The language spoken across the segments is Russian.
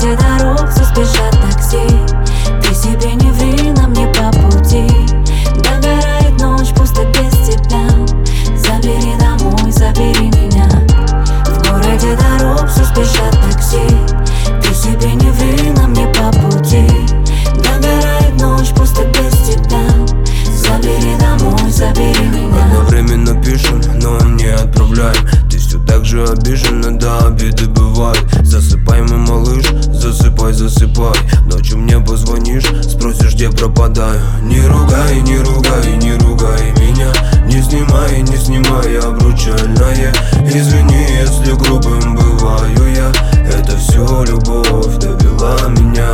городе дорог все спешат такси. Ты себе не ври, нам не по пути. Догорает ночь, пусто без тебя. Забери домой, забери меня. В городе дорог все спешат такси. Ты себе не ври, нам не по пути. Догорает ночь, пусто без тебя. Забери домой, забери меня. Одновременно пишем, но не отправляем. Ты все так же обижена, да, обиды бывают. Засыпай, мой малыш, засыпай, засыпай. Ночью мне позвонишь, спросишь, где пропадаю. Не ругай, не ругай, не ругай меня. Не снимай, не снимай обручальное. Извини, если грубым бываю я. Это все любовь довела меня.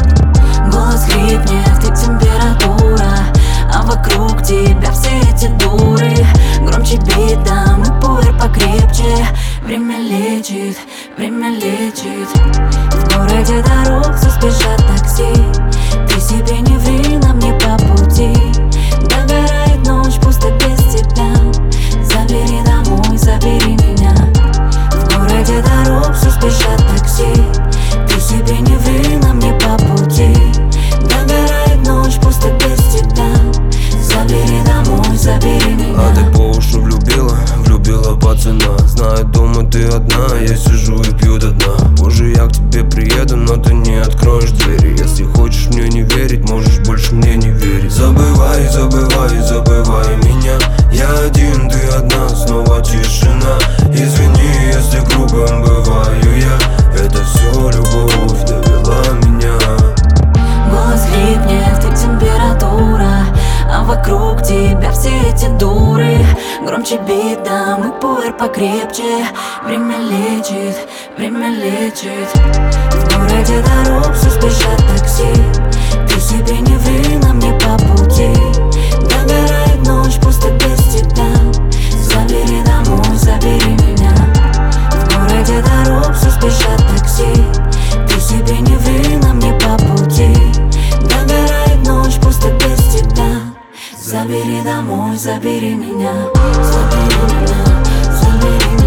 Голос хрипнет и температура, а вокруг тебя все эти дуры. Громче бит, дам и пуэр покрепче. Время лечит, время лечит. В городе дорог все спешат такси. Ты себе не ври, нам не по пути. Догорает ночь, пусто без тебя. Забери домой, забери меня. В городе дорог все спешат такси. Ты себе не ври, нам не по пути. Догорает ночь, пусто без тебя. Забери домой, забери меня. А ты по уши влюбила пацана. Знаю, дома ты одна, я сижу и пью до дна. Позже я к тебе приеду, но ты не откроешь двери. Если хочешь мне не верить, можешь больше мне не верить. Забывай, забывай, забывай меня. Я один, ты одна, снова тишина. Извини, если грубым бываю я. Это все любовь довела меня. Голос хрипнет и температура, а вокруг тебя все эти дуры. Громче бит, дам и пуэр покрепче. Время лечит, время лечит. В городе дорог все спешат такси. Ты себе не ври, нам не по пути. Догорает ночь, пусто без тебя. Забери домой, забери меня. В городе дорог все спешат такси. Ты себе не ври, нам не по пути. Догорает ночь, пусто без тебя. Забери домой, забери меня. Забери меня, забери меня.